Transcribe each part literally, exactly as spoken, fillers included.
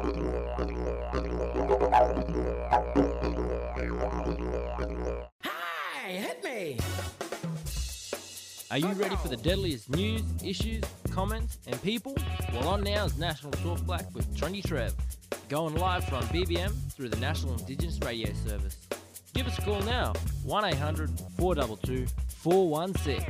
Hey, hit me! Are you ready for the deadliest news, issues, comments, and people? Well, on now is National Talk Black with Trendy Trev, going live from B B M through the National Indigenous Radio Service. Give us a call now, one eight hundred four two two four one six.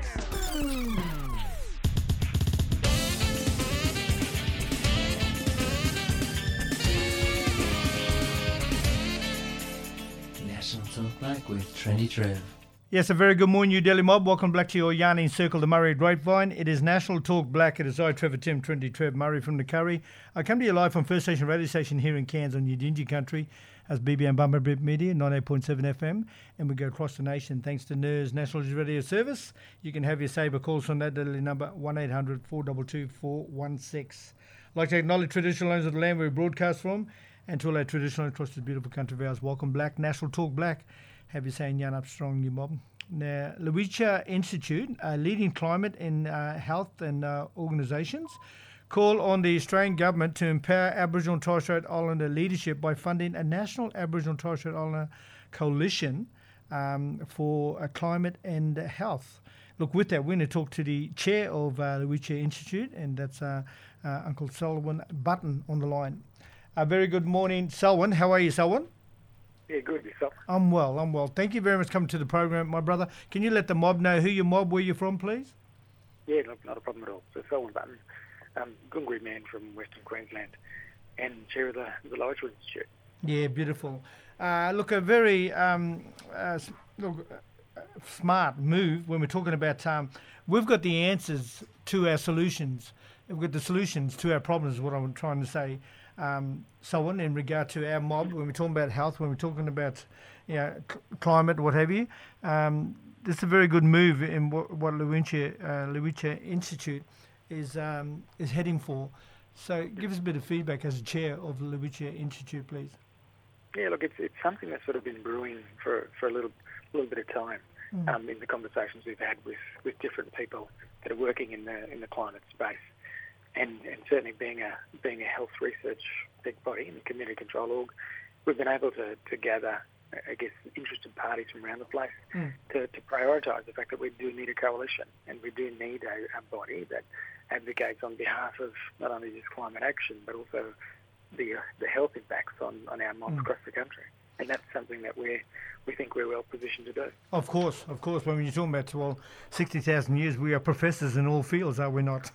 National Talk Black with Trendy Trev. Yes, a very good morning, New Delhi mob. Welcome back to your Yarning Circle, the Murray Grapevine. It is National Talk Black. It is I, Trevor Tim, Trendy Trev Murray from the Curry. I come to you live from First Station Radio Station here in Cairns on Yidinji Country as B B M Bumper Bit Media, ninety-eight point seven F M. And we go across the nation thanks to N E R S National Radio Service. You can have your saber calls on that deadly number, one eight hundred four two two four one six. I'd like to acknowledge traditional owners of the land where we broadcast from, and to all our traditional across this beautiful country of ours. Welcome Black, National Talk Black. Have you saying yarn up strong, you mob. Now, Luicha Institute, a leading climate and uh, health and uh, organisations, call on the Australian government to empower Aboriginal and Torres Strait Islander leadership by funding a national Aboriginal and Torres Strait Islander coalition um, for uh, climate and health. Look, with that, we're going to talk to the chair of uh, Luicha Institute, and that's uh, uh, Uncle Selwyn Button on the line. A very good morning, Selwyn. How are you, Selwyn? Yeah, good, yourself. I'm well, I'm well. Thank you very much for coming to the program, my brother. Can you let the mob know who your mob, where you're from, please? Yeah, not, not a problem at all. So, Selwyn Button, um, Goongarrie man from Western Queensland, and chair of the, the Lodgewood Institute. Yeah, beautiful. Uh, look, a very um, uh, look, uh, smart move when we're talking about, um, we've got the answers to our solutions. We've got the solutions to our problems, is what I'm trying to say. Um, Selwyn, in regard to our mob, when we're talking about health, when we're talking about you know, c- climate, what have you, um, this is a very good move in what, what Luicha, uh, Luicha Institute is um, is heading for. So give us a bit of feedback as a chair of the Luicha Institute, please. Yeah, look, it's it's something that's sort of been brewing for, for a little little bit of time mm. um, in the conversations we've had with, with different people that are working in the in the climate space. And, and certainly being a being a health research big body in the community control org, we've been able to, to gather, I guess, interested parties from around the place mm. to, to prioritise the fact that we do need a coalition and we do need a, a body that advocates on behalf of not only just climate action but also the uh, the health impacts on, on our mobs mm. across the country. And that's something that we we think we're well positioned to do. Of course, of course. When you're talking about, well, sixty thousand years, we are professors in all fields, are we not?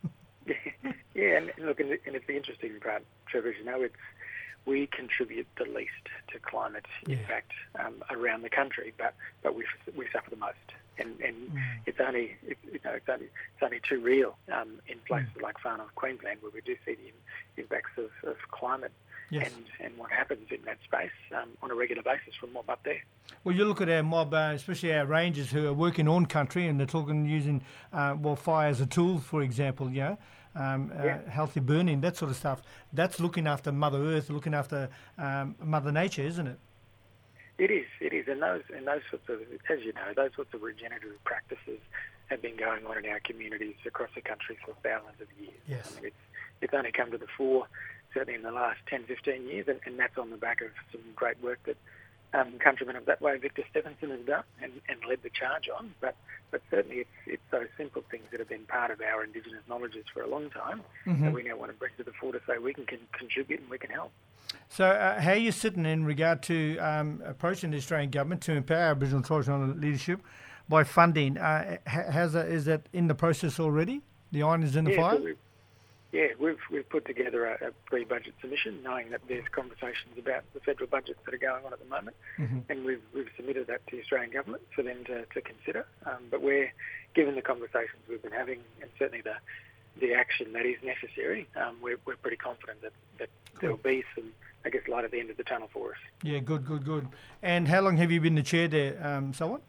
Yeah, and look, and it's the interesting part, Trevor, you know, it's we contribute the least to climate yeah. impact um, around the country, but, but we we suffer the most, and and mm. it's only it, you know it's only it's only too real um, in places mm. like far north Queensland where we do see the impacts of, of climate yes. and and what happens in that space um, on a regular basis from mob up there. Well, you look at our mob, uh, especially our rangers who are working on country, and they're talking using uh, well fire as a tool, for example, you know. Um, uh, yeah. healthy burning, that sort of stuff. That's looking after Mother Earth, looking after um, Mother Nature, isn't it? It is, it is. And those, and those sorts of, as you know, those sorts of regenerative practices have been going on in our communities across the country for thousands of years. Yes. I mean, it's, it's only come to the fore, certainly in the last ten, fifteen years, and, and that's on the back of some great work that um, countrymen of that way, Victor Stephenson, has done and, and led the charge on. But but certainly it's it's those simple things that have been part of our Indigenous knowledges for a long time mm-hmm. that we now want to bring to the fore to say we can, can contribute and we can help. So uh, how are you sitting in regard to um, approaching the Australian government to empower Aboriginal and Torres Strait Islander leadership by funding? Uh, has a, is that in the process already? The iron is in the yeah, fire? So we've, yeah, we've we've put together a, a pre-budget submission, knowing that there's conversations about the federal budgets that are going on at the moment, mm-hmm. and we've we've submitted that to the Australian government for them to, to consider. Um, but we're, given the conversations we've been having, and certainly the the action that is necessary, um, we're we're pretty confident that, that there'll be some, I guess, light at the end of the tunnel for us. Yeah, good, good, good. And how long have you been the chair there, um, Selwyn?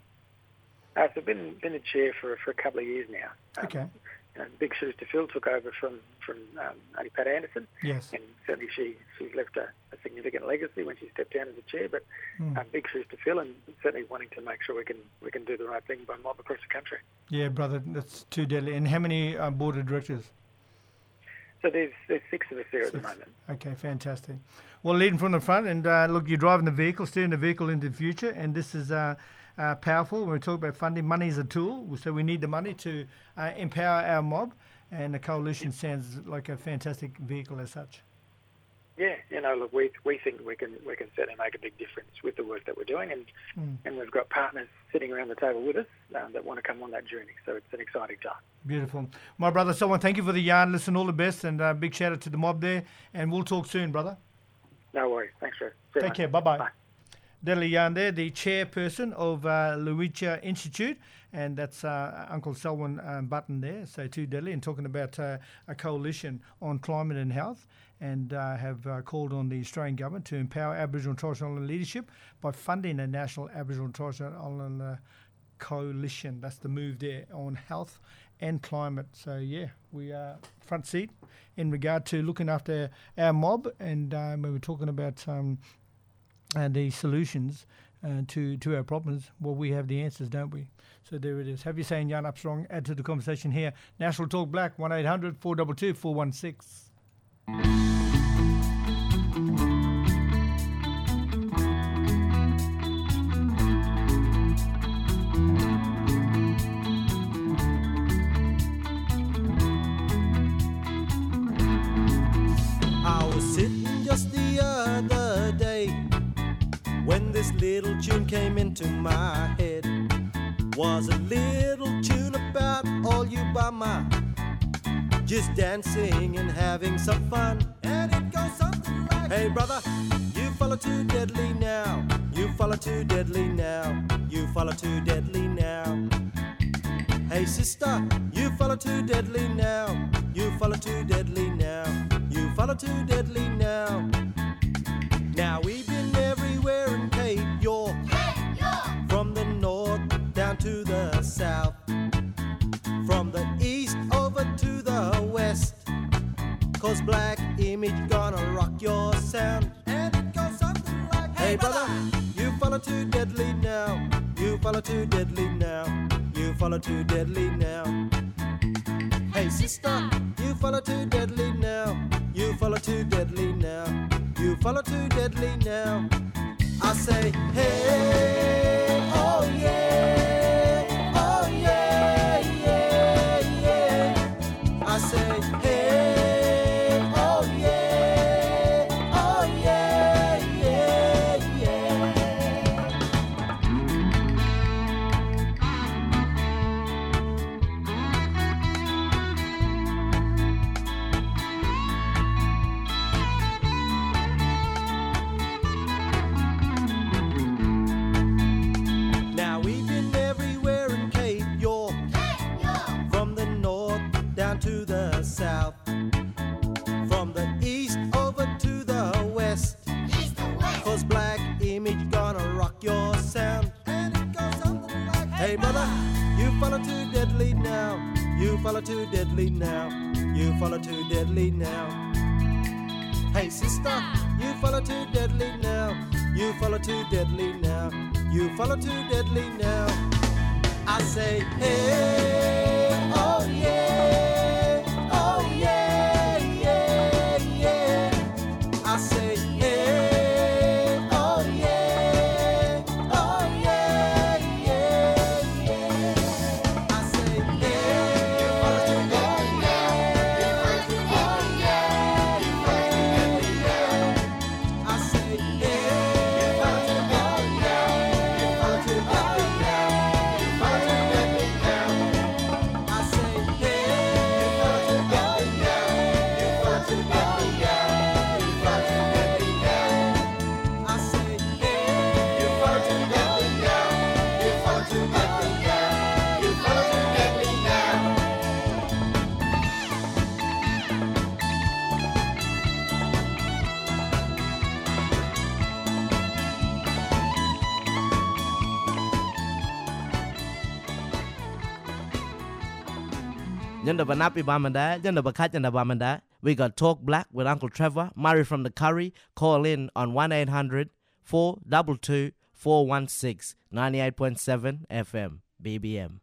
Uh, so I've been been the chair for for a couple of years now. Um, okay. Uh, big shoes to fill, took over from from um, Auntie Pat Anderson. Yes. And certainly she, she's left a, a significant legacy when she stepped down as the chair, but mm. uh, big shoes to fill, and certainly wanting to make sure we can we can do the right thing by mob across the country. Yeah, brother, that's too deadly. And how many uh, board of directors? So there's there's six of us there six. at the moment. Okay, fantastic. Well, leading from the front, and uh, look, you're driving the vehicle, steering the vehicle into the future, and this is uh, uh, powerful. When we talk about funding, money is a tool, so we need the money to uh, empower our mob, and the coalition sounds like a fantastic vehicle as such. Yeah, you know, look, we we think we can we can certainly make a big difference with the work that we're doing, and mm. and we've got partners sitting around the table with us um, that want to come on that journey. So it's an exciting time. Beautiful, my brother. Someone, thank you for the yarn. Listen, all the best, and uh, big shout out to the mob there. And we'll talk soon, brother. No worries. Thanks, Rev. Take care. Bye-bye. Bye. Deadly Yarn there, the chairperson of uh, Luicha Institute, and that's uh, Uncle Selwyn um, Button there. So too Deadly, and talking about uh, a coalition on climate and health, and uh, have uh, called on the Australian government to empower Aboriginal and Torres Strait Islander leadership by funding a national Aboriginal and Torres Strait Islander coalition. That's the move there on health and climate. So yeah, we are front seat in regard to looking after our mob, and um, when we're talking about um, and the solutions uh, to, to our problems, well, we have the answers, don't we? So there it is. Have you saying Yarn Up Strong? Add to the conversation here. National Talk Black, one eight hundred four two two four one six. I was sitting just the other day when this little tune came into my head. Was a little tune about all you bama, just dancing and having some fun. And it goes something like, hey brother, you follow too deadly now. You follow too deadly now. You follow too deadly now. Hey sister, you follow too deadly now. You follow too deadly now. You follow too deadly now. Now we've been everywhere in Cape York, Cape York. From the north down to the south, from the east over to the west, cause Black Image gonna rock your sound. And it goes something like, hey brother, you follow too deadly now. You follow too deadly now. You follow too deadly now. Hey sister, you follow too deadly now. You follow too deadly now. You follow too deadly now. I say, hey, oh yeah, oh yeah, yeah, yeah. I say, hey, oh yeah, oh yeah, yeah, yeah. Now we've been everywhere in Cape York, Cape York. From the north down to the south, from the east over to the west, east to west. Cause Black Image gonna rock your sound. And it goes something like, hey brother, you follow too deadly now. You follow too deadly now. You follow too deadly now. Hey sister, you follow too deadly now. You follow too deadly now. You follow too deadly now. I say, hey, oh yeah, oh yeah, yeah, yeah. I say, hey, oh yeah, oh yeah, yeah, yeah. I say, hey, you follow too deadly now. You follow too deadly now. You follow too deadly now. I say, hey, you follow too deadly now. You follow too deadly now. You follow too deadly now. I say, hey, you follow too deadly now. You follow too deadly now. You follow too deadly now. I say, hey, you follow too deadly now. You follow too deadly now. You follow too deadly now. Yanda Banapi Bamanda, Yanda Bakat Yanda Bamanda. We got Talk Black with Uncle Trevor, Murray from the Curry. Call in on one eight hundred four two two four one six, ninety-eight point seven F M, B B M.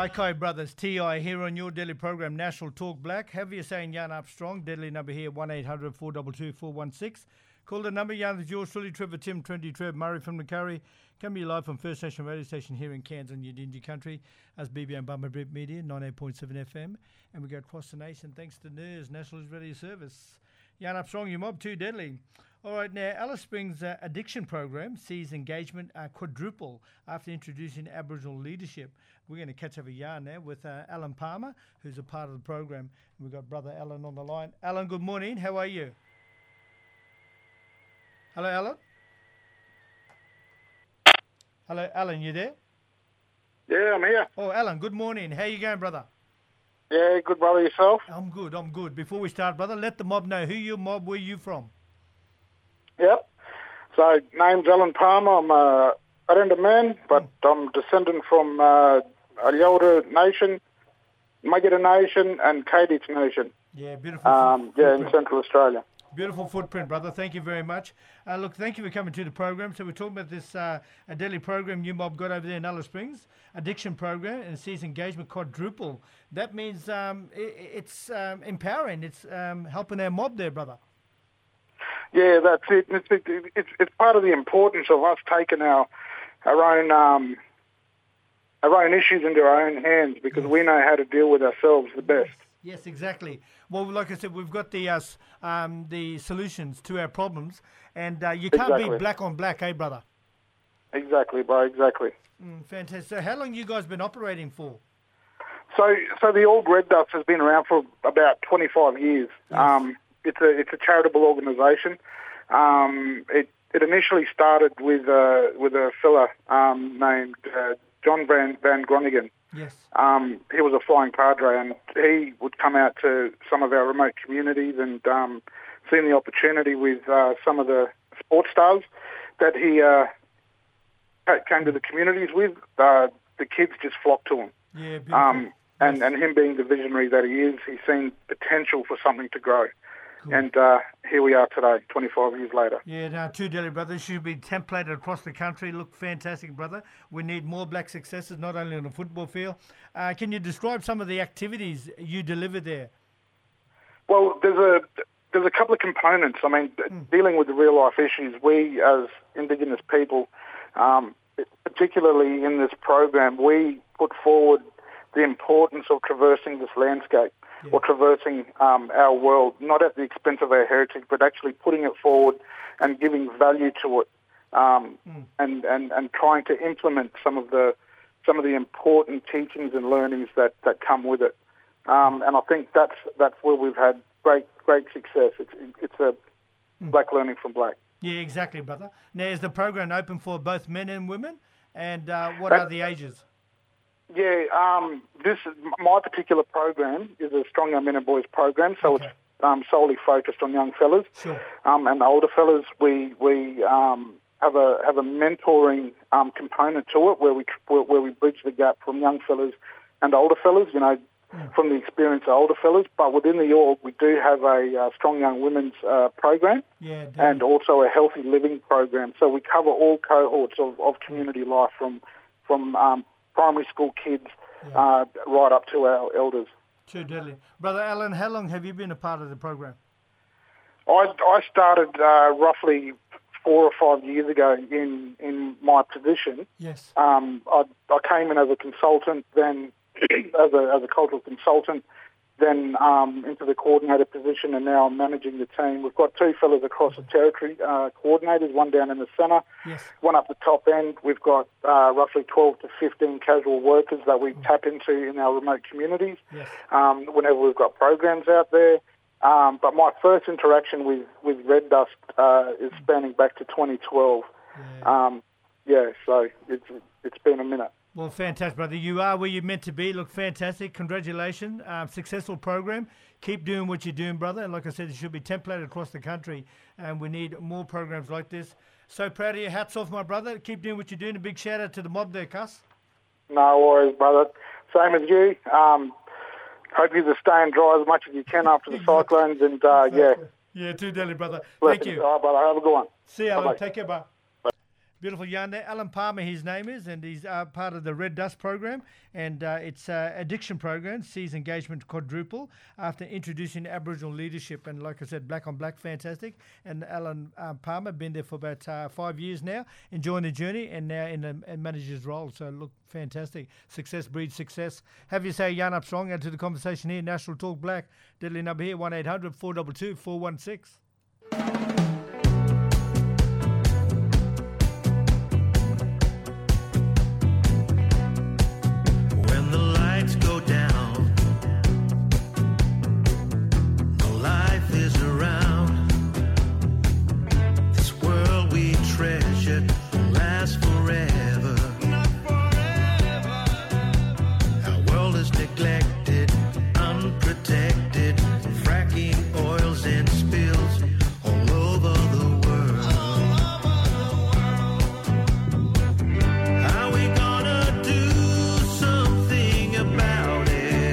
Ikai Brothers, T I, here on your daily program, National Talk Black. Have you saying Yarn Up Strong? Deadly number here, one eight hundred four two two four one six. Call the number, Yarn is yours truly, Trevor Tim, twenty Trev, Murray from the Curry. Come be live from First Nation Radio Station here in Cairns on Yidinji Country as B B M Bumba Brit Media, ninety-eight point seven F M. And we go across the nation thanks to N I R S, National Radio Service. Yarn Up Strong, your mob too deadly. All right, now Alice Springs uh, Addiction Program sees engagement uh, quadruple after introducing Aboriginal leadership. We're going to catch up a yarn now with uh, Alan Palmer, who's a part of the program. And we've got brother Alan on the line. Alan, good morning. How are you? Hello, Alan? Hello, Alan, you there? Yeah, I'm here. Oh, Alan, good morning. How you going, brother? Yeah, good brother, yourself? I'm good, I'm good. Before we start, brother, let the mob know who your mob, where you from. Yep. So, name's Alan Palmer. I'm a Arenda man, but mm. I'm descendant from uh, Aliota Nation, Magida Nation, and Kadich Nation. Yeah, beautiful. Um, yeah, in Central Australia. Beautiful footprint, brother. Thank you very much. Uh, look, thank you for coming to the program. So we're talking about this uh, a daily program you mob got over there in Alice Springs, addiction program, and it sees engagement quadruple. That means um, it, it's um, empowering. It's um, helping our mob there, brother. Yeah, that's it. It's, it, it's, it's part of the importance of us taking our our own um, our own issues into our own hands because yes. we know how to deal with ourselves the best. Yes, exactly. Well, like I said, we've got the uh, um, the solutions to our problems, and uh, you can't exactly. be black on black, eh, brother? Exactly, bro. Exactly. Mm, fantastic. So, how long you guys been operating for? So, so the Old Red Dust has been around for about twenty-five years. Yes. Um, it's a it's a charitable organisation. Um, it it initially started with uh, with a fella um, named uh, John Van Van Groningen. Yes. Um, he was a flying padre, and he would come out to some of our remote communities and um, seeing the opportunity with uh, some of the sports stars that he uh, came to the communities with. Uh, the kids just flocked to him. Yeah, beautiful. Um, and, yes. and him being the visionary that he is, he's seen potential for something to grow. Cool. And uh, here we are today, twenty-five years later. Yeah, now two daily brothers should be templated across the country. Look fantastic, brother. We need more black successes, not only on the football field. Uh, can you describe some of the activities you deliver there? Well, there's a there's a couple of components. I mean, mm. dealing with the real life issues, we as Indigenous people, um, particularly in this program, we put forward the importance of traversing this landscape. Yeah. Or traversing um, our world, not at the expense of our heritage, but actually putting it forward and giving value to it, um, mm. and, and, and trying to implement some of the some of the important teachings and learnings that, that come with it. Um, and I think that's that's where we've had great great success. It's it's a mm. black learning from black. Yeah, exactly, brother. Now, is the program open for both men and women? And uh, what that, are the ages? Yeah, um, this my particular program is a Strong Young Men and Boys program, so okay. it's um, solely focused on young fellas. Sure. Um, and older fellas, we we um, have a have a mentoring um, component to it, where we where we bridge the gap from young fellas and older fellas. You know, mm. from the experience of older fellas. But within the org, we do have a uh, Strong Young Women's uh, program, yeah, and also a Healthy Living program. So we cover all cohorts of, of community life, from from um, primary school kids, yeah. uh, right up to our elders. Too deadly. Brother Alan, how long have you been a part of the program? I, I started uh, roughly four or five years ago in, in my position. Yes. Um, I, I came in as a consultant, then as a as a cultural consultant, then um, into the coordinator position, and now I'm managing the team. We've got two fellas across the territory, uh, coordinators, one down in the centre, yes. one up the top end. We've got uh, roughly twelve to fifteen casual workers that we mm. tap into in our remote communities, yes. um, whenever we've got programs out there. Um, but my first interaction with, with Red Dust uh, is spanning back to twenty twelve. Yeah, um, yeah so it's it's been a minute. Well, fantastic, brother. You are where you're meant to be. Look, fantastic. Congratulations. Um, successful program. Keep doing what you're doing, brother. And like I said, it should be templated across the country. And we need more programs like this. So proud of you. Hats off, my brother. Keep doing what you're doing. A big shout out to the mob there, cuss. No worries, brother. Same as you. Um, hope you're staying dry as much as you can after the exactly. cyclones. And uh, exactly. yeah. Yeah, too deadly, brother. Blessings. Thank you. All right, brother. Have a good one. See you, Alan. Bye-bye. Take care, bye. Beautiful yarn there. Alan Palmer, his name is, and he's uh, part of the Red Dust program, and uh, it's uh, addiction program, sees engagement quadruple after introducing Aboriginal leadership. And like I said, black on black, fantastic. And Alan um, Palmer, been there for about uh, five years now, enjoying the journey, and now in a, a manager's role. So look, fantastic. Success breeds success. Have you say yarn up strong into the conversation here. National Talk Black, deadly number here, one eight hundred four two two four one six. Go down, no life is around. This world we treasure will last forever. Not forever. Our world is neglected, unprotected, fracking oils and spills all over the world. All over the world. How we gonna do something about it?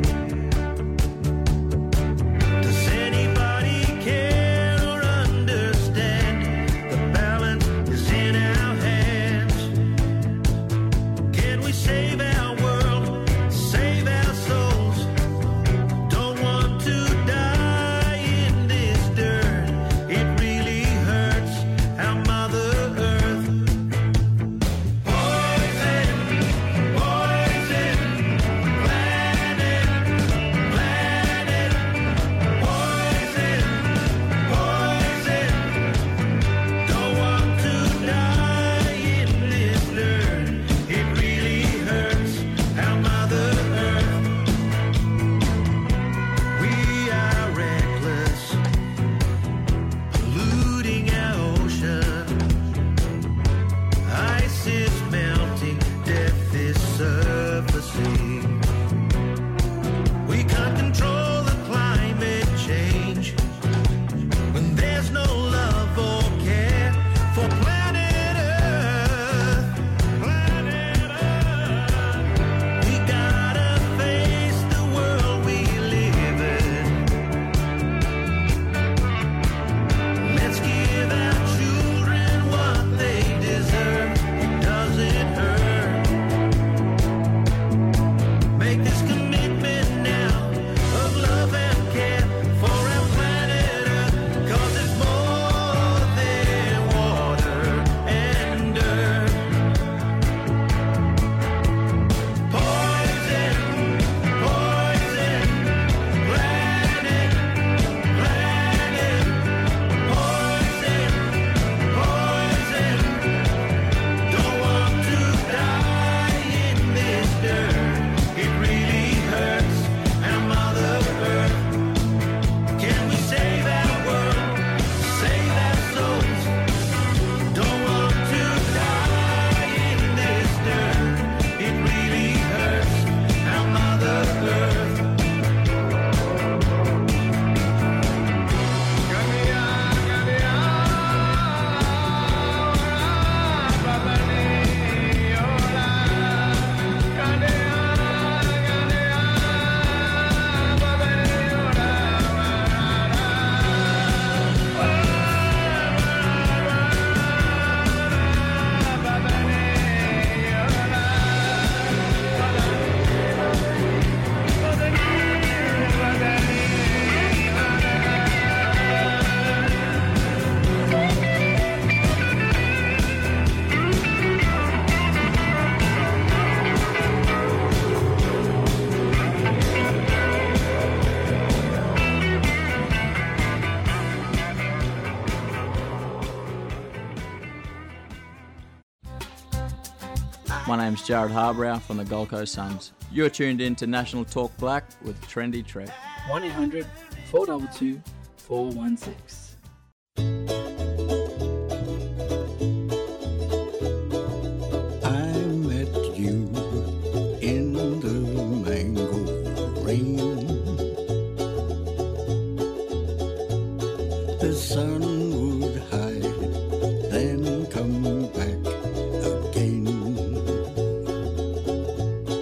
Does anybody care or understand? The balance is in our hands. Can we save our world, save our souls? Don't want to die in this dirt. It really hurts our Mother Earth. Poison, poison, planet, planet, poison, poison. Don't want to die in this dirt. It really hurts our Mother Earth. We are reckless, polluting our ocean. Ice is melting, death is surfacing. We can't control the climate change when there's no love or care for planet Earth. Planet Earth. We gotta face the world we live in. Let's give our children what they deserve. It doesn't hurt. Make this commitment now of love and care for our planet Earth, 'cause it's more than water and dirt. Poison, poison, planet, planet, poison, poison. Don't want to die in this dirt. It really hurts our Mother Earth. Can we save our world, save our souls? Don't want to die in this dirt. It really hurts our Mother Earth. My name's Jared Harbrow from the Gold Coast Suns. You're tuned in to National Talk Black with Trendy Trev. one eight hundred four two two four one six. I met you in the mango rain. The sun would hide, then come back again.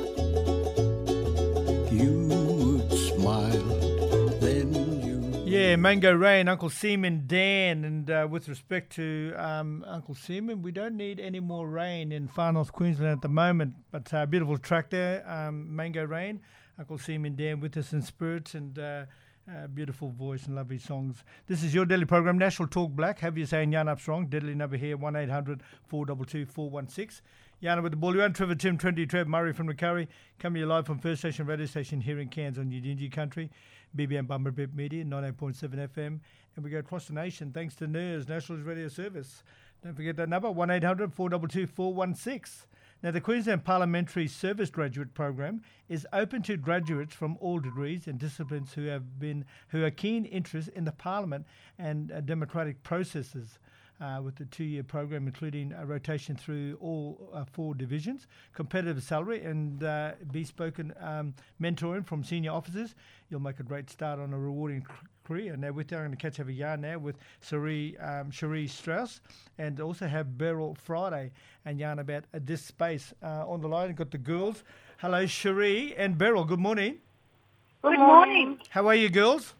You would smile, then you Yeah, Mango Rain, Uncle Seaman Dan, and uh, with respect to um, Uncle Seaman, we don't need any more rain in far north Queensland at the moment, but uh, beautiful track there, um, Mango Rain, Uncle Seaman Dan with us in spirit, and uh, uh, beautiful voice and lovely songs. This is your daily program, National Talk Black. Have you saying Yarn Up Strong, deadly number here, one eight hundred four two two four one six. Yana with the ball. You on Trevor Tim, twenty Trev, Murray from the Curry, coming to you live from First Station radio station here in Cairns on Yidinji Country. B B M Bumper Bit Media, ninety-eight point seven F M. And we go across the nation thanks to N E R S, National Radio Service. Don't forget that number, one eight hundred four two two four one six. Now, the Queensland Parliamentary Service Graduate Program is open to graduates from all degrees and disciplines who have been who are keen interest in the Parliament and uh, democratic processes. Uh, with the two-year program, including a rotation through all uh, four divisions, competitive salary and uh, bespoke um, mentoring from senior officers. You'll make a great start on a rewarding c- career. Now, with that, I'm going to catch up a yarn now with Cherie, um, Cherie Strauss, and also have Beryl Friday and yarn about uh, this space uh, on the line. We've got the girls. Hello, Cherie and Beryl. Good morning. Good morning. How are you, girls?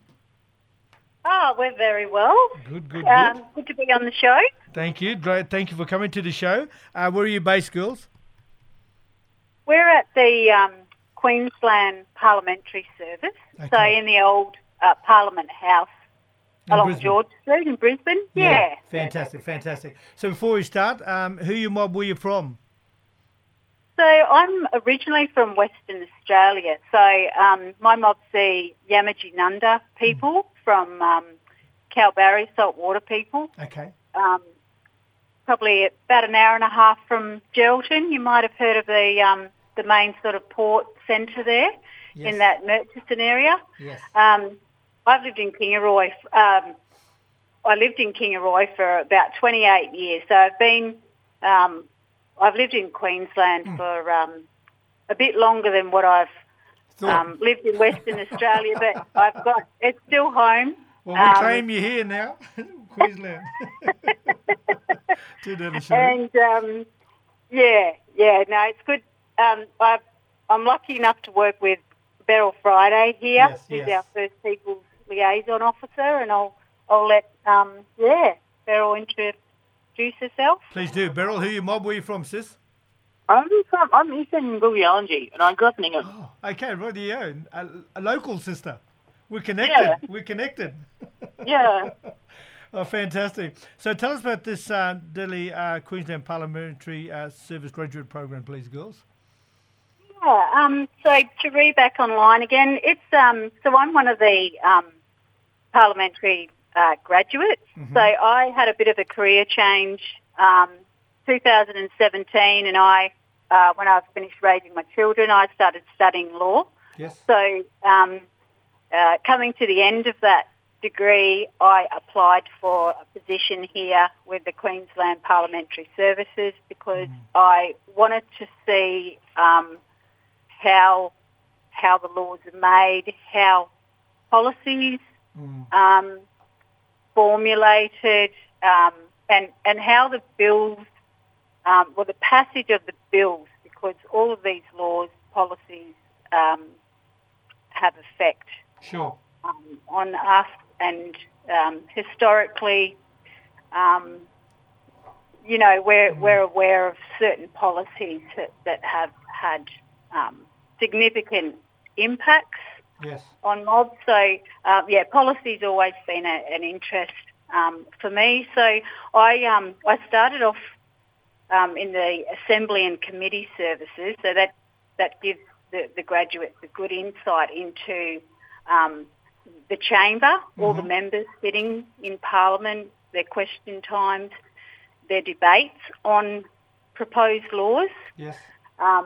Oh, we're very well. Good, good, Um, good. good to be on the show. Thank you. Great. Thank you for coming to the show. Uh, where are you based, girls? We're at the um, Queensland Parliamentary Service, so Okay. in the old uh, Parliament House In along Brisbane. George Street in Brisbane. Yeah. Fantastic, fantastic. So before we start, um, who you mob were you from? So I'm originally from Western Australia. So um, my mob's the Yamaji Nunda people from um, Kalbarri saltwater people. Okay. Um, probably about an hour and a half from Geraldton. You might have heard of the um, the main sort of port centre there Yes. in that Murchison area. Yes. Um, I've lived in Kingaroy. Um, I lived in Kingaroy for about twenty-eight years. So I've been, um, I've lived in Queensland Hmm. for um, a bit longer than what I've Thought- um, lived in Western Australia. But I've got it's still home. Well, we um, claim you here now, Queensland. Too dirty, Cherie. And um, yeah, yeah, no, it's good. Um, I've, I'm lucky enough to work with Beryl Friday here, Yes, who's yes. our First Peoples Liaison Officer, and I'll I'll let um, yeah Beryl introduce herself. Please do. Beryl, who you mob were you from, sis? I'm from, I'm Ethan Gugialangi, and I grew up in England. Oh, okay, rightio. A, a local sister. We're connected. Yeah. We're connected. Yeah. Oh, fantastic. So tell us about this uh, Delhi uh, Queensland Parliamentary uh, Service Graduate Program, please, girls. Yeah, um, so to read back online again, it's um, so I'm one of the um, parliamentary uh, graduates. Mm-hmm. So I had a bit of a career change, um, two thousand seventeen, and I, uh, when I finished raising my children, I started studying law. Yes. So um, uh, coming to the end of that degree, I applied for a position here with the Queensland Parliamentary Services because I wanted to see um, how how the laws are made, how policies Mm. um, formulated, um, and and how the bills, um, well, the passage of the bills, because all of these laws, policies um, have effect Sure. um, on us, and um, historically, um, you know, we're we're aware of certain policies that, that have had um, significant impacts Yes. on mobs. So, um, yeah, policy's always been a, an interest um, for me. So I um, I started off um, in the assembly and committee services, so that, that gives the, the graduates a good insight into um, the chamber, all the members sitting in Parliament, their question times, their debates on proposed laws. Yes. Um,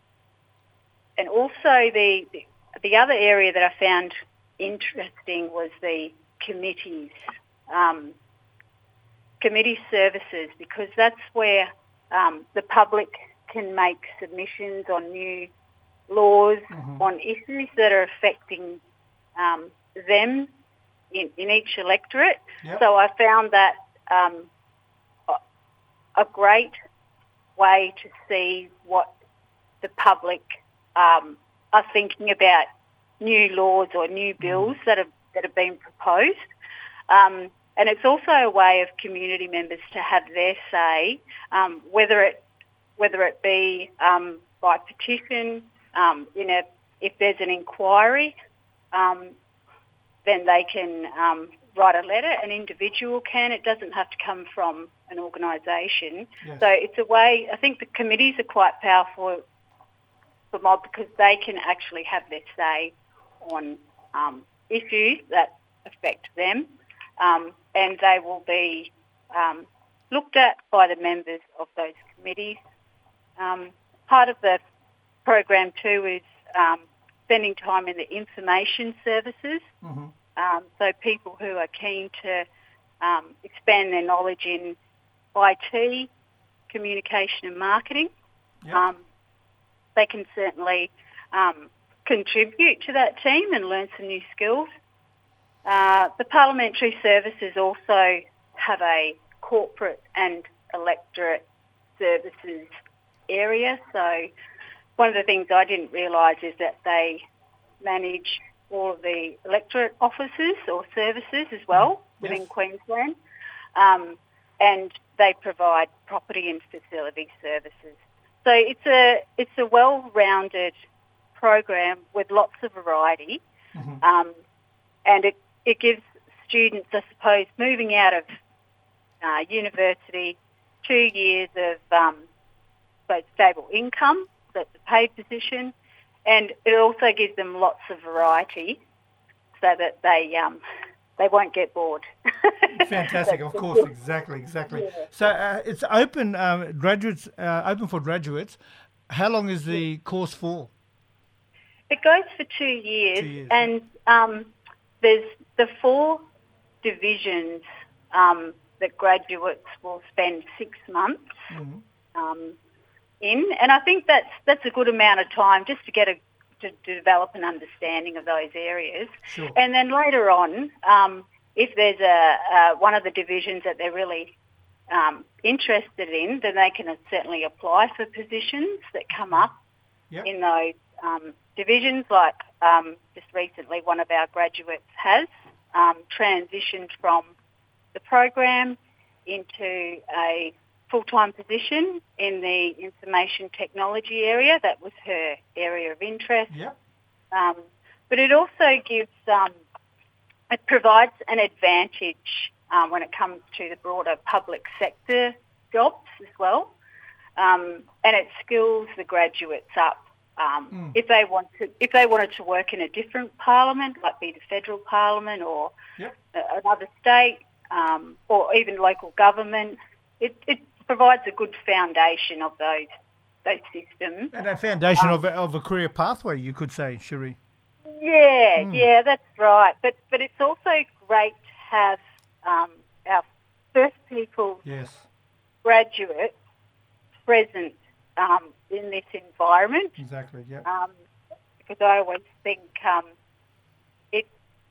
and also the, the the other area that I found interesting was the committees, um, committee services, because that's where um, the public can make submissions on new laws, on issues that are affecting um, them in, in each electorate. Yep. So I found that um, a, a great way to see what the public um, are thinking about new laws or new bills that have that have been proposed. Um, and it's also a way of community members to have their say, um, whether it whether it be um, by petition, um, in a if there's an inquiry, um, then they can um, write a letter. An individual can. It doesn't have to come from an organisation. Yes. So it's a way. I think the committees are quite powerful for mob because they can actually have their say on um, issues that affect them, um, and they will be um, looked at by the members of those committees. Um, part of the program too is um, spending time in the information services. Mm-hmm. Um, so people who are keen to um, expand their knowledge in I T, communication and marketing, Yep. um, they can certainly um, contribute to that team and learn some new skills. Uh, the parliamentary services also have a corporate and electorate services area. So one of the things I didn't realise is that they manage all of the electorate offices or services as well within Yes. Queensland, um, and they provide property and facility services. So it's a it's a well-rounded program with lots of variety, Mhm. um, and it it gives students, I suppose, moving out of uh, university, two years of um, both stable income, that's a paid position, and it also gives them lots of variety so that they um, they won't get bored. Fantastic, of course, exactly, exactly. So uh, it's open, um, graduates, uh, open for graduates. How long is the course for? It goes for two years, Two years, and um, there's the four divisions um, that graduates will spend six months Mhm. um, in, and I think that's that's a good amount of time just to get a to, to develop an understanding of those areas. Sure. And then later on, um, if there's a, a one of the divisions that they're really um, interested in, then they can certainly apply for positions that come up Yep. in those um, divisions. Like um, just recently, one of our graduates has um, transitioned from the program into a full-time position in the information technology area. That was her area of interest. Yep. Um, but it also gives, um, it provides an advantage um, when it comes to the broader public sector jobs as well. Um, and it skills the graduates up. Um, Mm. If they want to, if they wanted to work in a different parliament, like be the federal parliament or Yep. a- another state, um, or even local government, it, it provides a good foundation of those those systems. And a foundation Um, of, a, of a career pathway, you could say, Cherie. Yeah, Mm. yeah, that's right. But but it's also great to have um, our first people Yes. graduates present um, in this environment. Exactly, yeah. Um, because I always think um, it,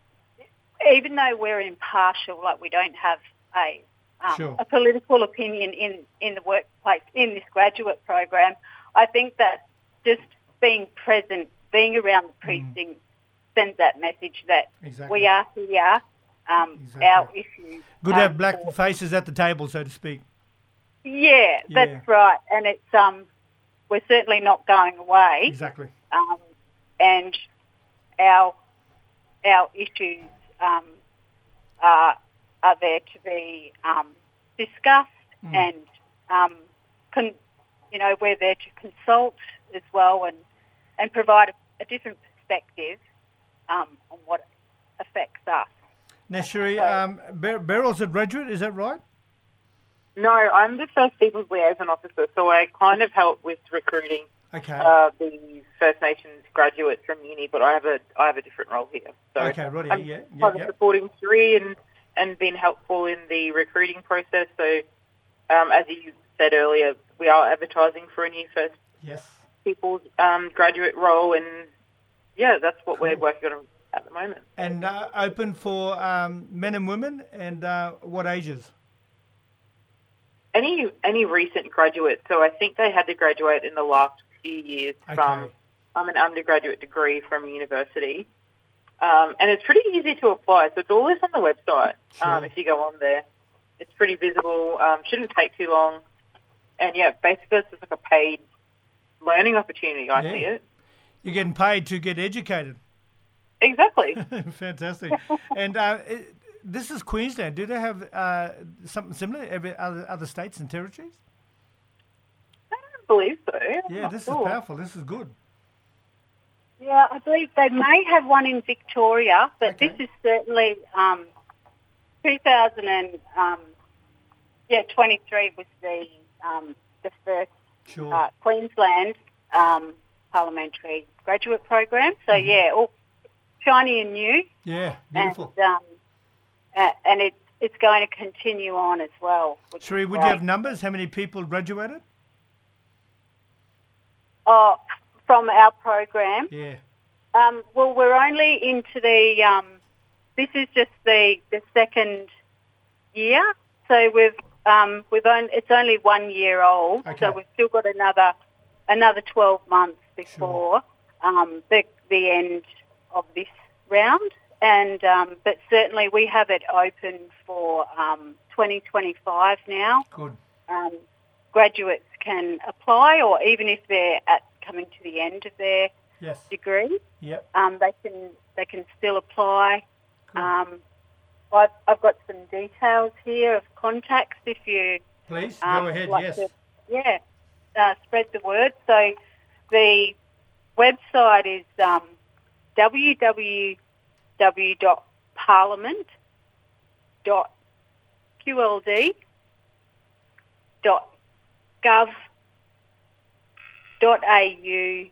even though we're impartial, like we don't have a um, Sure. a political opinion in, in the workplace in this graduate program, I think that just being present, being around the precinct, sends that message that Exactly. we are here. Um, Exactly. Our issues. Good to have um, black for- faces at the table, so to speak. Yeah, Yeah. that's right, and it's um, we're certainly not going away. Exactly. Um, and our our issues um, are are there to be um, discussed, Mm. and um, con- you know we're there to consult as well, and and provide a, a different perspective um, on what affects us. Now, Cherie, um, Ber- Beryl's a graduate, is that right? No, I'm the First Peoples Liaison Officer, so I kind of help with recruiting Okay. uh, the First Nations graduates from uni, but I have a I have a different role here. So Okay, righty, I'm yeah, yeah, kind of yeah. supporting Cherie and, and been helpful in the recruiting process. So um, as you said earlier, we are advertising for a new First Yes. Peoples um, graduate role, and yeah, that's what we're working on at the moment. And uh, open for um, men and women, and uh, what ages? Any any recent graduates, so I think they had to graduate in the last few years from Okay. um, an undergraduate degree from university. Um, and it's pretty easy to apply. So it's all this on the website um, Sure. if you go on there. It's pretty visible. Um, shouldn't take too long. And, yeah, basically it's just like a paid learning opportunity. I Yeah. see it. You're getting paid to get educated. Exactly. Fantastic. And uh, it, this is Queensland. Do they have uh, something similar every other, other states and territories? I don't believe so. I'm Yeah, not this sure. is powerful. This is good. Yeah, I believe they may have one in Victoria, but Okay. this is certainly um, two thousand and um, yeah, twenty-three was the um, the first Sure. uh, Queensland um, parliamentary graduate program. So Mm-hmm. yeah, all shiny and new, Yeah, beautiful. and um, uh, and it's it's going to continue on as well. which Sheree, is would you great. have numbers? How many people graduated? Oh, from our program. Yeah. Um, well, we're only into the. Um, this is just the, the second year, so we've um, we've on, it's only one year old, Okay. so we've still got another another twelve months before um, the the end of this round. And um, but certainly we have it open for um, twenty twenty-five now. Good. Um, graduates can apply, or even if they're at coming to the end of their Yes. degree, Yep. um, they can they can still apply. Cool. Um, I've, I've got some details here of contacts if you Please, um, go ahead. like Yes. to, yeah, uh, spread the word. So the website is um, w w w dot parliament dot q l d dot gov dot a u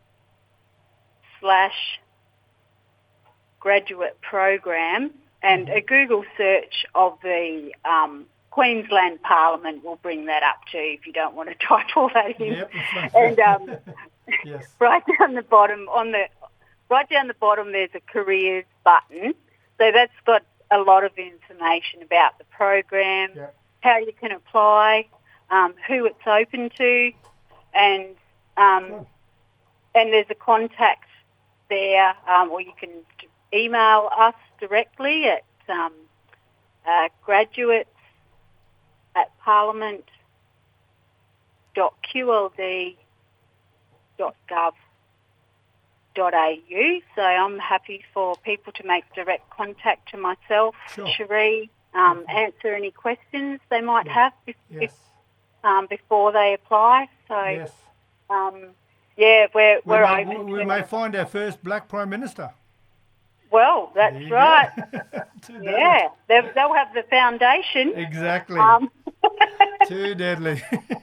slash graduate program, and a Google search of the um, Queensland Parliament will bring that up too if you don't want to type all that in. Yep. it's And fine. um, yes. right down the bottom on the right down the bottom there's a careers button. So that's got a lot of information about the program, Yep. how you can apply, um, who it's open to, and um, Cool. and there's a contact there, um, or you can d- email us directly at um, uh, graduates at parliament dot q l d dot gov dot a u. So I'm happy for people to make direct contact to myself, Sure. Cherie, um, answer any questions they might have bef- Yes. um, before they apply. So, Yes. um, yeah, we're, We we're may, open we to may find our first black prime minister. Well, that's There you go. right. Too deadly. Yeah, they'll, they'll have the foundation. Exactly. Um, Too deadly.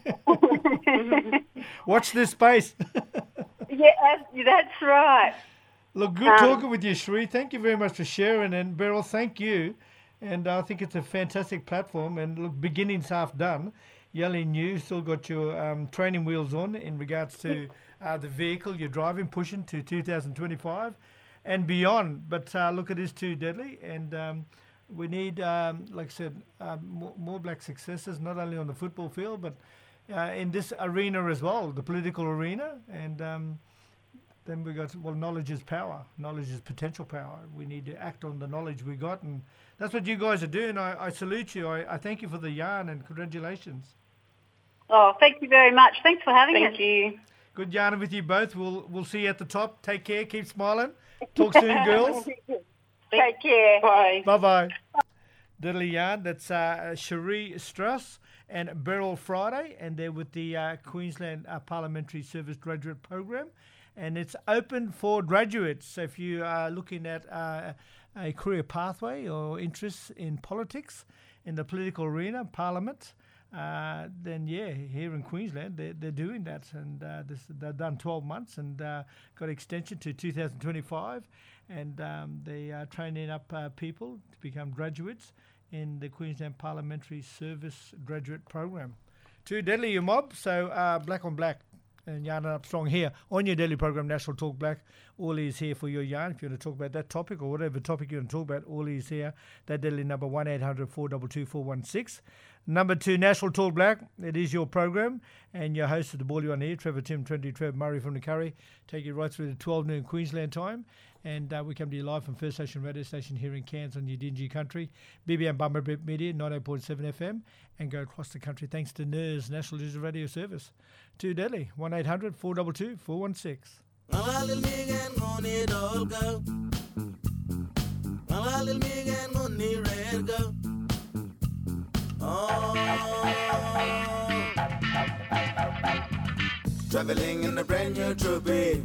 Watch this space. yeah, that's right. Look, good Um, talking with you, Sheree. Thank you very much for sharing. And Beryl, thank you. And I think it's a fantastic platform. And look, beginning's half done. Yelling new, still got your um, training wheels on in regards to uh, the vehicle you're driving, pushing to two thousand twenty-five and beyond. But uh, look, it is too deadly. And um, we need, um, like I said, uh, more, more black successes, not only on the football field, but uh, in this arena as well, the political arena. And um, then we got, well, knowledge is power. Knowledge is potential power. We need to act on the knowledge we got. And that's what you guys are doing. I, I salute you. I, I thank you for the yarn and congratulations. Oh, thank you very much. Thanks for having Thank us. you. Good yarning with you both. We'll we'll see you at the top. Take care. Keep smiling. Talk soon, girls. Take care. Bye. Bye bye. Diddly yarn. That's uh, Cherie Strauss and Beryl Friday, and they're with the uh, Queensland uh, Parliamentary Service Graduate Program, and it's open for graduates. So if you are looking at uh, a career pathway or interests in politics, in the political arena, Parliament. Uh, then yeah, here in Queensland they're, they're doing that, and uh, this, they've done twelve months and uh, got extension to two thousand twenty-five, and um, they are training up uh, people to become graduates in the Queensland Parliamentary Service Graduate Program. Too deadly, you mob. So uh, black on black and yarn up strong here on your daily program, National Talk Black. All is here for your yarn. If you want to talk about that topic or whatever topic you want to talk about, all is here. That deadly number one eight hundred four two two four one six. Number two, National Talk Black. It is your program, and your host of the ball you on here, Trevor Tim, Trendy Trev Murray from the Curry, take you right through the twelve noon Queensland time. And uh, we come to you live from First Station Radio Station here in Cairns on Yidinji Country, B B M Bumper Brit Media, ninety-eight point seven F M, and go across the country thanks to N I R S, National Digital Radio Service. To Delhi, one eight hundred four two two four one six. Traveling in a brand new troopy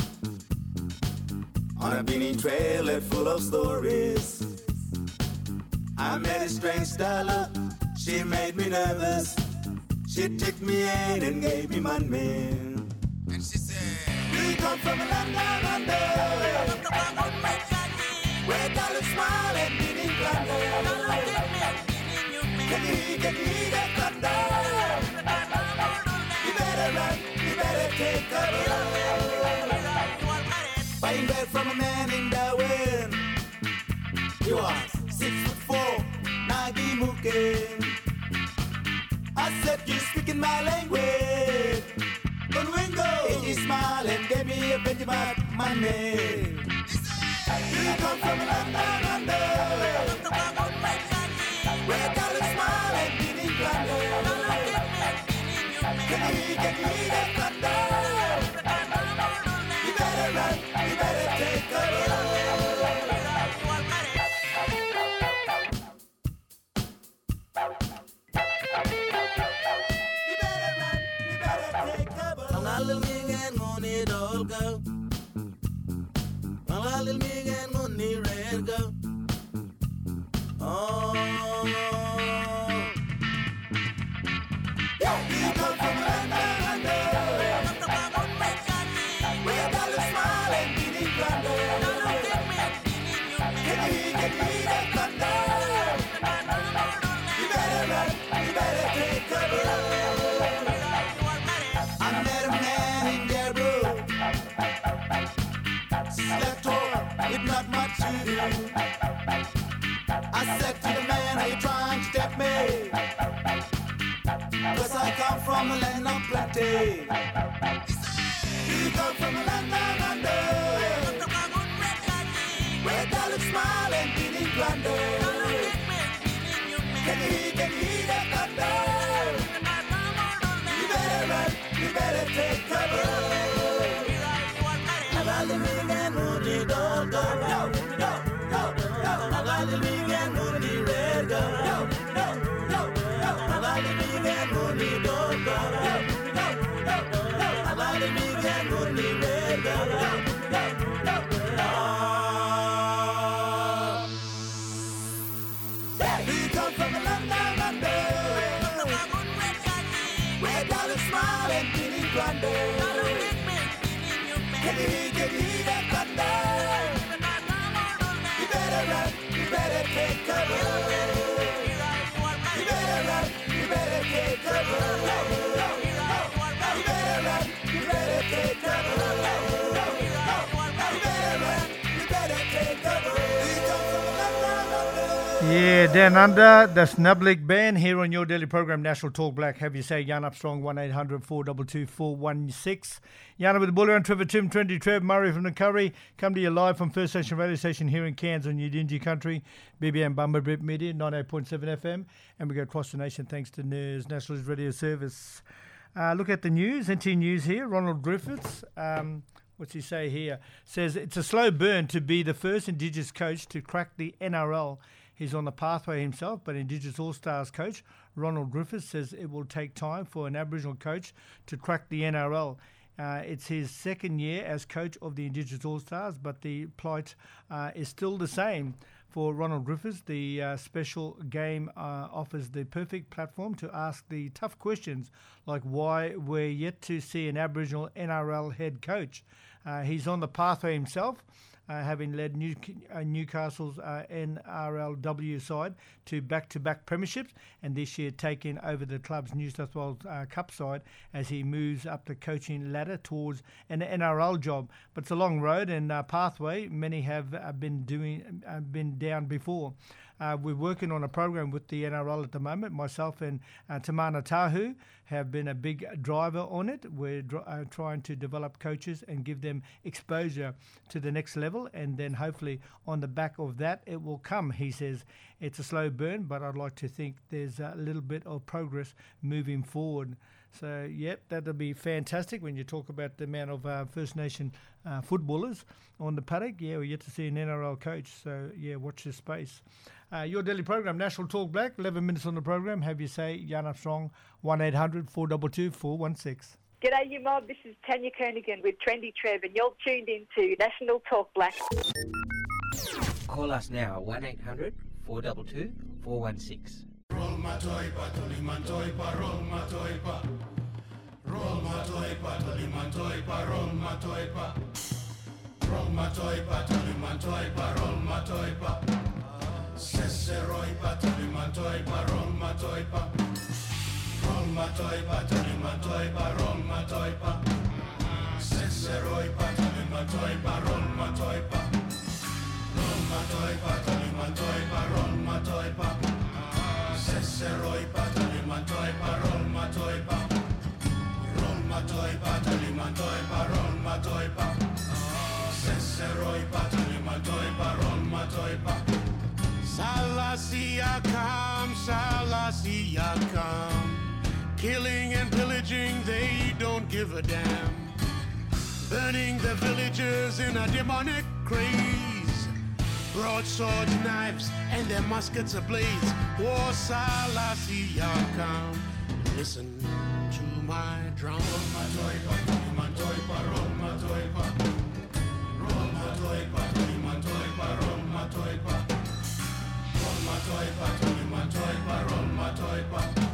on a beanie trail it full of stories. I met a strange style, she made me nervous. She took me in and gave me money. And she said, we come from a land down under, where dollars smile and beanie plunder. Can you, can you hear that thunder? You better run, you better take cover. Buying bread from a man in the wind. He was six foot four, Nagi Mukin. I said, you speaking my language. But Wingo, he smiled and gave me a Benjamin money. You come from a land down under, where dollars smile and beanie plunder. Can you, can you hear that thunder? You better run, you better take cover. You better run, you better take cover. I'm not little big and money doll go. I'm not little big and money red go. Oh. You come from a land down under, where dollars smile and beanie plunder. Can you, can you hear that thunder? You better run, you better take cover. I met a man in Derbro, slept home with not much to do. I said to the man, are you trying to step me? Cause I come from a land of plenty. You come from a land down under, where dollars smile and beanie plunder. Can you, can you hear that thunder? You better run, you better take cover. I got the big and moody dog go. No, no, no, no. I got the big and moody red go. No, no, no, no. I got the big and moody dog go. No, no, no, no. I got the big and moody red go. No, no, no, no. We come from a land down under, where dollars smile and beanie plunder. Can you, can you hear that thunder? You better run, you better take cover. You better run, you better take cover. You better run, you better take cover. You better run, you better take cover. We come from a land down under. Yeah, down under, that's Nublik Band here on your daily program, National Talk Black. Have you say Jan Upstrong, one eight hundred four two two four one six. Yana with the Buller and Trevor Tim, Trendy Trev, Murray from the Curry. Come to you live from First Station Radio Station here in Cairns on Yidinji Country, B B M Bumper Brit Media, ninety-eight point seven F M. And we go across the nation thanks to N I R S, National Radio Service. Uh, look at the news, N T News here. Ronald Griffiths, um, what's he say here? Says it's a slow burn to be the first Indigenous coach to crack the N R L. He's on the pathway himself, but Indigenous All-Stars coach Ronald Griffiths says it will take time for an Aboriginal coach to crack the N R L. Uh, it's his second year as coach of the Indigenous All-Stars, but the plight uh, is still the same. For Ronald Griffiths, the uh, special game uh, offers the perfect platform to ask the tough questions like why we're yet to see an Aboriginal N R L head coach. Uh, he's on the pathway himself, uh, having led New, uh, Newcastle's uh, N R L W side to back-to-back premierships, and this year taking over the club's New South Wales uh, Cup side as he moves up the coaching ladder towards an N R L job. But it's a long road and uh, pathway. Many have uh, been doing, uh, been down before. Uh, we're working on a program with the N R L at the moment. Myself and uh, Tamana Tahu have been a big driver on it. We're dr- uh, trying to develop coaches and give them exposure to the next level, and then hopefully on the back of that it will come. He says it's a slow burn, but I'd like to think there's a little bit of progress moving forward. So, yep, that'll be fantastic when you talk about the amount of uh, First Nation uh, footballers on the paddock. Yeah, we get to see an N R L coach. So, yeah, watch this space. Uh, your daily program, National Talk Black, eleven minutes on the program. Have you say, Jan Armstrong, one eight hundred four two two four one six. G'day, you mob. This is Tanya Kernigan with Trendy Trev, and you're tuned in to National Talk Black. Call us now, one eight hundred four two two four one six. Roll my toipa, toli man toipa, roll my toipa. Roll my toipa, toli man toipa, roll my toipa. Roll my toipa, toli man toipa, roll my toipa. Sesse roipa, toli man toipa, roll my toipa. Roll my toipa, toli man toipa, roll my toipa. Sesse roipa, toli man toipa, roll my toipa. Roll my toipa, toli man toipa, roll my toipa. Sesse roipa, toli man toipa, roll my toipa. Roll my toipa, toli man toipa, roll my toipa. Sesse roipa, toli man toipa, roll my toipa. Salasia come, Salasia come. Killing and pillaging, they don't give a damn. Burning the villagers in a demonic craze. Broadswords, knives, and their muskets ablaze. War Salasia come. Listen to my drum. Roll my toipa, toli man toipa, roll my toipa. Roll my toipa, toli man toipa, roll my toipa. Roll my toipa, toli man toipa, roll my toipa.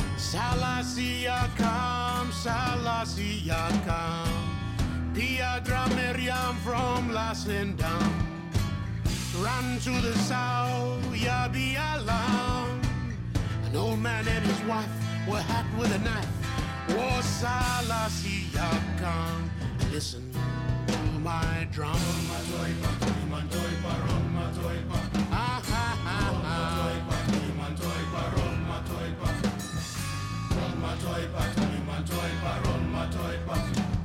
Salasia come, Salasia come. Piadra Miriam from Lasendam. Run to the south, ya be alarmed. An old man and his wife were hacked with a knife. Oh, Salasia come. Listen to my drum. Roll my toipa, toli man toipa, roll my toipa. Ah ha ha ha. Roll my toipa, toli man toipa, roll my toipa. Roll my toipa, toli man toipa, roll my toipa.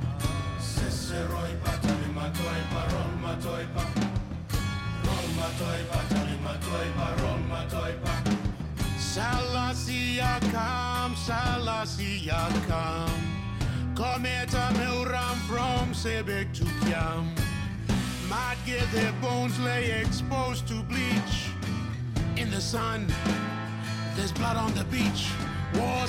Sesse roipa, toli man toipa, roll my toipa. Roll my toipa, toli man toipa, roll my toipa. Salasia come, Salasia come. Cometa Milram from Sebek to Kiam. Might get their bones lay exposed to bleach. In the sun, there's blood on the beach. War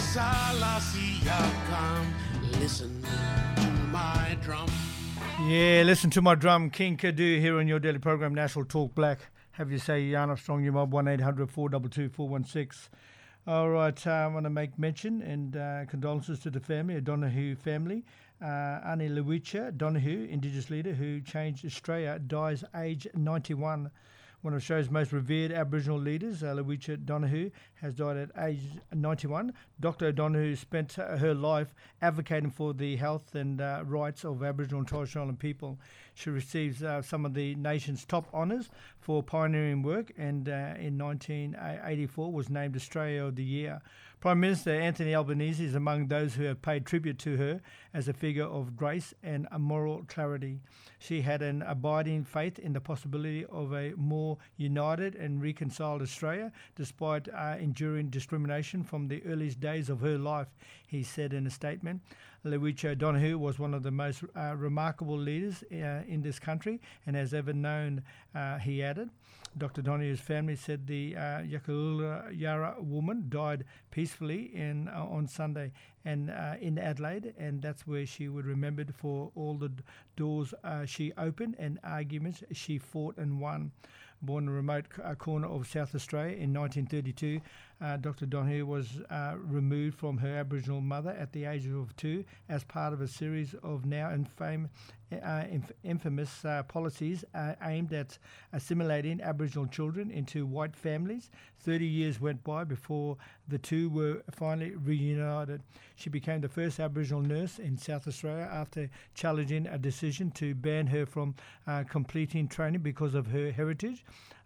Salasia come. Listen to my drum. Yeah, listen to my drum, King Kadu, here on your daily program, National Talk Black. Have you say, Jan Armstrong, your mob, one eight hundred four two two four one six. All right, uh, I want to make mention and uh, condolences to the family, a Donahue family. Uh, Ani Lewicha Donahue, Indigenous leader who changed Australia, dies age ninety-one. One of Australia's most revered Aboriginal leaders, uh, Lewicha Donahue, has died at age ninety-one. Doctor O'Donoghue spent uh, her life advocating for the health and uh, rights of Aboriginal and Torres Strait Islander people. She receives uh, some of the nation's top honours for pioneering work, and uh, in nineteen eighty-four was named Australia of the Year. Prime Minister Anthony Albanese is among those who have paid tribute to her as a figure of grace and a moral clarity. She had an abiding faith in the possibility of a more united and reconciled Australia, despite uh, enduring discrimination from the earliest days of her life, he said in a statement. Lewicha Donahue was one of the most uh, remarkable leaders uh, in this country and has ever known, uh, he added. Doctor Donahue's family said the uh, Yakalula Yarra woman died peacefully in uh, on Sunday and uh, in Adelaide, and that's where she was remembered for all the d- doors uh, she opened and arguments she fought and won. Born in a remote uh, corner of South Australia in nineteen thirty-two, uh, Doctor Donahue was uh, removed from her Aboriginal mother at the age of two as part of a series of now infam- uh, inf- infamous uh, policies uh, aimed at assimilating Aboriginal children into white families. Thirty years went by before the two were finally reunited. She became the first Aboriginal nurse in South Australia after challenging a decision to ban her from uh, completing training because of her heritage.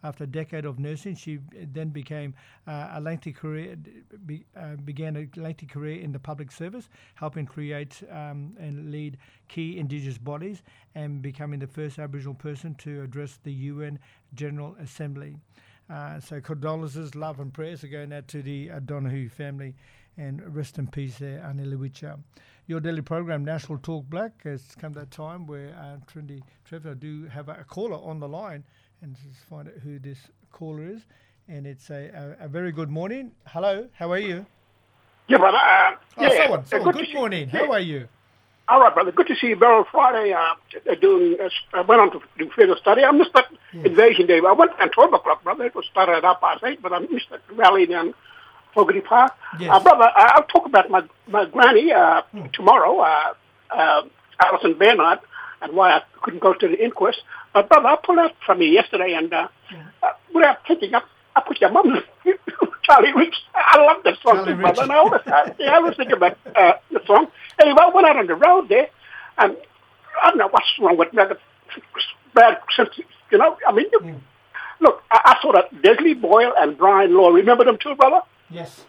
After a decade of nursing, she then became uh, a lengthy career, be, uh, began a lengthy career in the public service, helping create um, and lead key Indigenous bodies and becoming the first Aboriginal person to address the U N General Assembly. Uh, so condolences, love and prayers are going out to the O'Donoghue family, and rest in peace there, Aniliwicha. Your daily program, National Talk Black, has come that time where uh, Trendy Trevor do have a, a caller on the line, and just find out who this caller is. And it's a, a, a very good morning. Hello, how are you? Yeah, brother. Uh, Oh, yeah, someone, uh, someone. good Good to morning. see- How are you? All right, brother. Good to see you, Beryl. Friday, uh, doing. Uh, I went on to do further study. I missed that invasion day. I went at twelve o'clock, brother. It was started at half past eight, but I missed that rally down Fogarty Park. Yes. Uh, brother, I- I'll talk about my my granny uh, tomorrow, uh, uh, Alison Bernard, and why I couldn't go to the inquest. But brother, I pulled out from you yesterday, and uh, uh, without thinking, I, I put your mum, Charlie Rich. I love that song, Charlie too, brother. Rich. And I always, uh, yeah, I always think about uh, the song. Anyway, I went out on the road there, and I don't know what's wrong with me. I got bad sense, you know. I mean, you, look, I, I saw that Leslie Boyle and Brian Law. Remember them too, brother? Yes.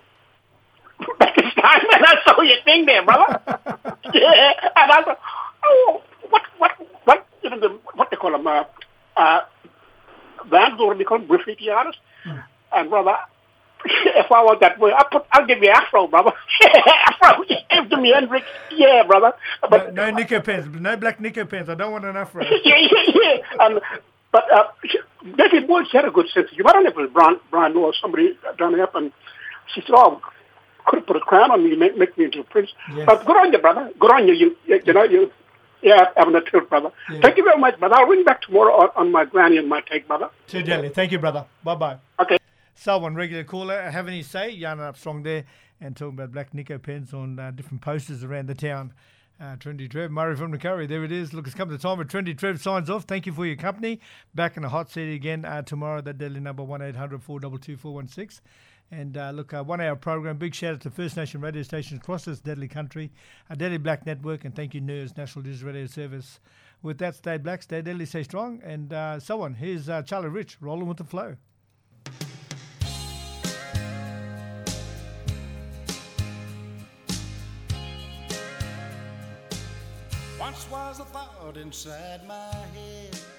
Back this time, and I saw your thing there, brother. Yeah, and I thought, oh, what, what, what, even the, what they call them, uh, uh, bands, or what they call them, graffiti artists. And brother, if I was that way, I put, I'll give you afro, brother. Afro, give me Hendrix, yeah, brother. But No, no Nico pens, no black Nico pens. I don't want an afro. yeah, yeah, yeah. And, but uh, David Boyd had a good sense of humor. I don't know if it was Brian, Brian Law or somebody down there, and she said, oh, could have put a crown on me, make, make me into a prince. Yes. But good on you, brother. Good on you. You, you, you know, you, yeah, having a tilt, brother. Yeah. Thank you very much, brother. I'll ring back tomorrow on, on my granny and my take, brother. To Delhi. Thank you, brother. Bye-bye. Okay. Someone, regular caller, have any say? Yarn up strong there and talking about black Nico pens on uh, different posters around the town. Uh, Trendy Trev, Murray from the Curry. There it is. Look, it's come to the time where Trendy Trev signs off. Thank you for your company. Back in the hot seat again uh, tomorrow. That deadly number one eight hundred four two two four one six. And uh, look, a one-hour program. Big shout out to First Nation radio stations across this deadly country, a Deadly Black Network, and thank you, N E R S, National Digital Radio Service. With that, stay black, stay deadly, stay strong, and uh, so on. Here's uh, Charlie Rich rolling with the flow. Once was a thought inside my head